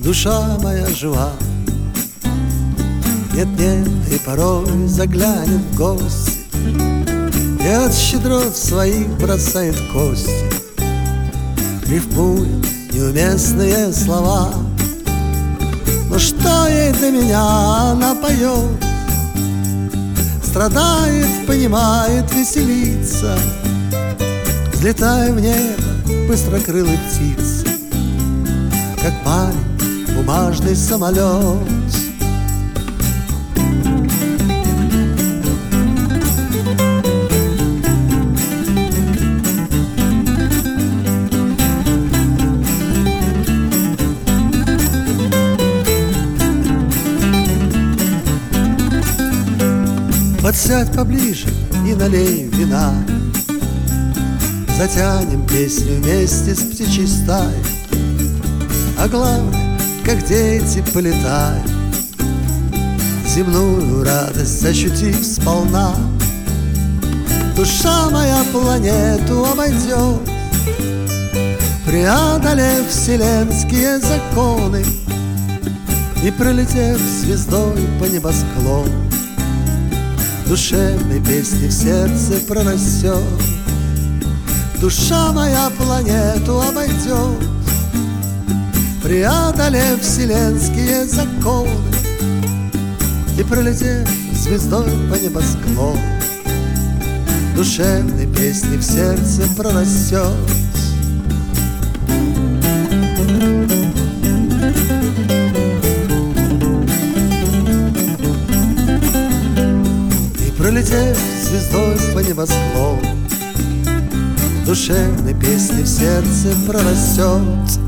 душа моя жива. Нет-нет, и порой заглянет в гости, и от щедрот своих бросает кости, рифмует неуместные слова. Но что ей до меня, она поет, страдает, понимает, веселится, взлетая в небо быстрокрылой птицы, как маленький бумажный самолет. Подсядь поближе и налей вина, затянем песню вместе с птичьей стаей, а главное, как дети, полетай, земную радость ощутив сполна. Душа моя планету обойдет, преодолев вселенские законы и пролетев звездой по небосклону. Душевной песни в сердце прорастет. Душа моя планету обойдет, преодолев вселенские законы и пролетев звездой по небосклону. Душевной песни в сердце прорастет. Пролетев звездой по небосклону, душевной песни в сердце прорастет.